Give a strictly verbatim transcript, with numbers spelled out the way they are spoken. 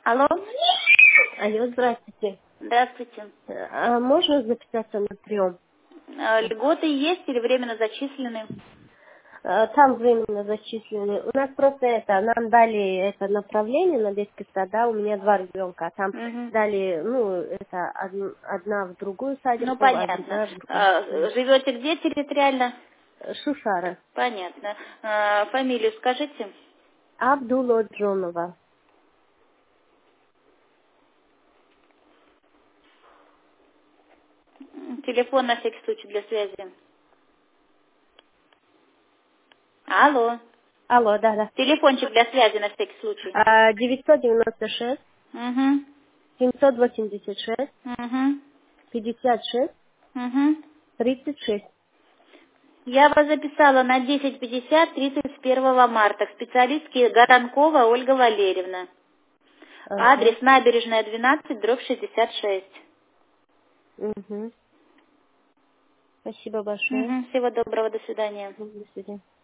Алло, Алло, здравствуйте. здравствуйте. А можно записаться на прием? А, Льготы есть или временно зачислены? А, Там временно зачислены. У нас просто это, нам дали это направление на детский сад, да, у меня два ребенка, а там Мгм. дали, ну, это од- одна в другую Ну, садику, а понятно. другая в другую. А, Мгм. Живете где территориально? Шушара. Понятно. А, Фамилию скажите. Абдулла Джонова. М, Телефон на всякий случай для связи. Алло. Алло, да, да. Телефончик для связи на всякий случай. А, девятьсот девяносто шесть, Угу. семьсот восемьдесят шесть, Угу. пятьдесят шесть, Угу. тридцать шесть. Я вас записала на десять пятьдесят тридцать первого марта. Специалистки Горанкова Ольга Валерьевна. Ага. Адрес набережная двенадцать, дробь шестьдесят шесть. Угу. Спасибо большое. Мгм. Всего доброго, до свидания. До свидания.